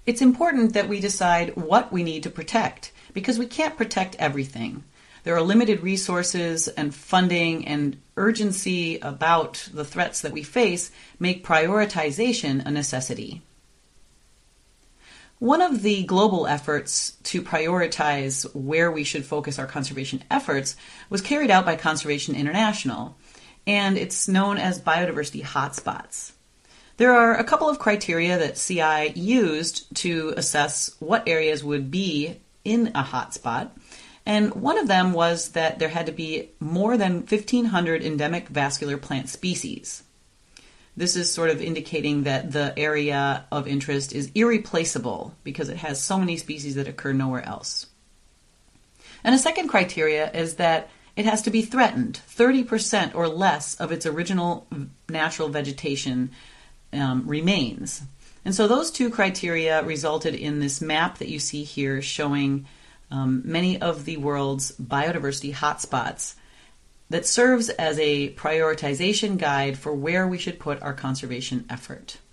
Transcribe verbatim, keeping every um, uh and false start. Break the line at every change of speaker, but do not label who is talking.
It's important that we decide what we need to protect, because we can't protect everything. There are limited resources and funding, and urgency about the threats that we face make prioritization a necessity. One of the global efforts to prioritize where we should focus our conservation efforts was carried out by Conservation International, and it's known as biodiversity hotspots. There are a couple of criteria that C I used to assess what areas would be in a hotspot, and one of them was that there had to be more than fifteen hundred endemic vascular plant species. This is sort of indicating that the area of interest is irreplaceable because it has so many species that occur nowhere else. And a second criteria is that it has to be threatened. thirty percent or less of its original natural vegetation um, remains. And so those two criteria resulted in this map that you see here showing um, many of the world's biodiversity hotspots that serves as a prioritization guide for where we should put our conservation effort.